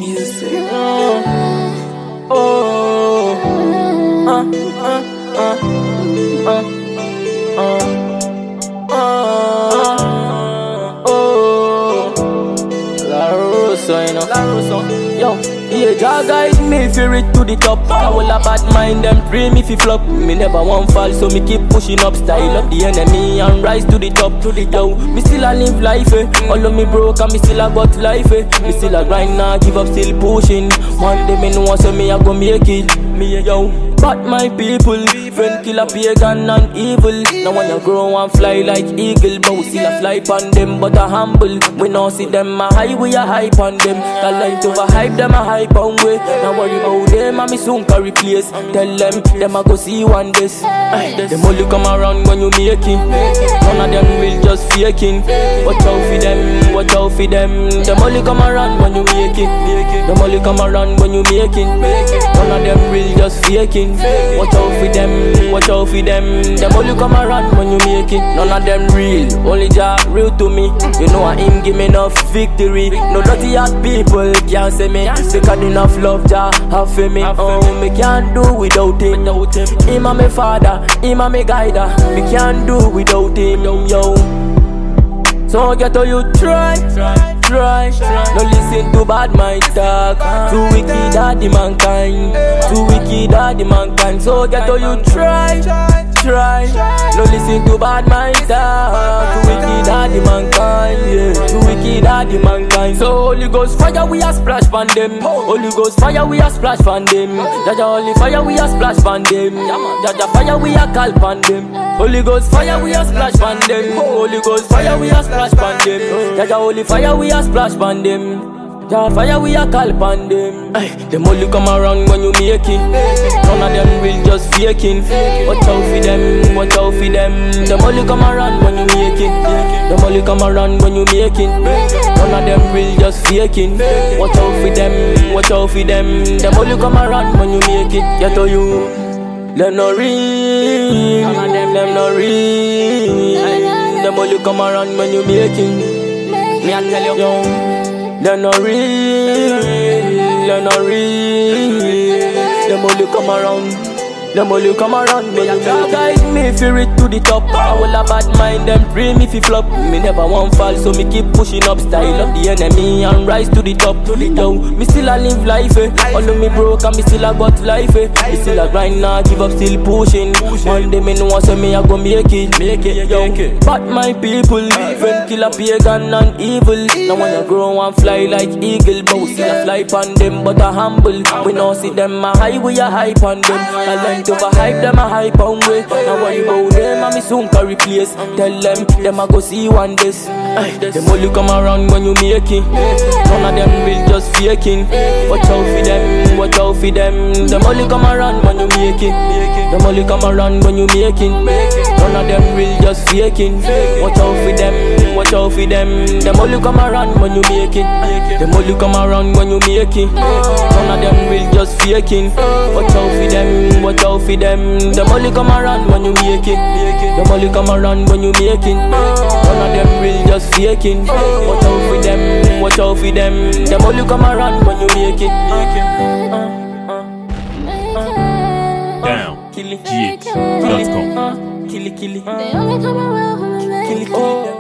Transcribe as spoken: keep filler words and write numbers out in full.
music. Oh, oh, uh, uh, uh, uh, uh, uh, oh, La Russo, you know, La Russo. Yo, yeah, Jah guide me fear it to the top. I will a bad mind them pray me fi flop. Me never want fall, so me keep pushing up. Style up the enemy and rise to the top. To the yo, me still a live life, eh. All of me broke and me still a got life, eh. Me still a grind now, give up, still pushing. One day me know so me a go make it. Me yo, but my people, friend kill a pagan and evil. Now when you grow and fly like eagle, but we still a fly on them, but a humble. We not see them a high, we a hype on them. The light over hype, them a hype on way. Now worry about them, and me soon can replace. Tell them, them a go see one this. Them only come around when you make it. None of them will just faking. Watch out for them, watch out for them. Them only come around when you make it. Them only come around when you make it. None of them will just faking. Watch out for them, watch out for them. Them only come around when you make it. None of them real, only Jah real to me. You know I him give me enough victory. No dirty heart people can't say me. Because enough love Jah have for me. Oh, me can't do without him. Him a me father, him a me guider. Me can't do without him, yo. So get all you try, try, try. No listen to bad mind talk. Too wicked are the mankind. Too wicked are the mankind. So get all you try, try. No listen to bad mind talk. Too wicked are the mankind. Yeah. Too wicked are the mankind. So Holy Ghost fire we a splash pan them. Holy Ghost fire we a splash pan them. Jaja holy fire we a splash pan them. Jaja fire we a call pan them. Holy Ghost fire we a splash pan them. Holy Ghost fire we a splash pan them. Jaja holy fire we a splash pan them. Jah fire we a call pan them. Ay, them only come around when you make it. None of them will just faking. Watch out for them, watch out for them. Them only come around when you make it. Them only come around when you make it. None of them will just faking. Watch out for them, watch out for them. Them only come around when you make it. Get to you. Them no real, none of them, them no real. Them only come around when you make it. Me I tell you, yo, them no real, them no real. Them only come around. Them only come around when you Jah guide me fear it to the top. I will a bad mind them pray me fi flop. Me never want fall, so me keep pushing up. Style up the enemy and rise to the top. To the yo, me still a live life, eh. All of me broke and me still a got life, eh. Me still a grind now, give up, still pushing. One day me know so me a go make it, make it, yo. But my people, friend kill a pagan and evil. Now when you grow and fly like eagle, but we still a fly on them, but a humble. We not see them a high, we a hype on them. Over hype, them a hype on way. Now worry about them and me soon can replace. Tell them, them a go see one this. Them only come around when you make it. None of them will just faking. Watch out for them, watch out for them. Them only come around when you make it. Them only come around when you make it. None of them will just faking. Watch out for them, watch out for them. Them only come around when you make it. Them only come around when you make it. None of them will just faking. Watch out for them, watch out for them. Them only come around when you make it. Them only come around when you make it. None of them will just faking. Watch out for them, watch out for them. Them only come around when you make it. Down G H dot com. Kill it, kill it. They only come around when we make Kill it, kill it.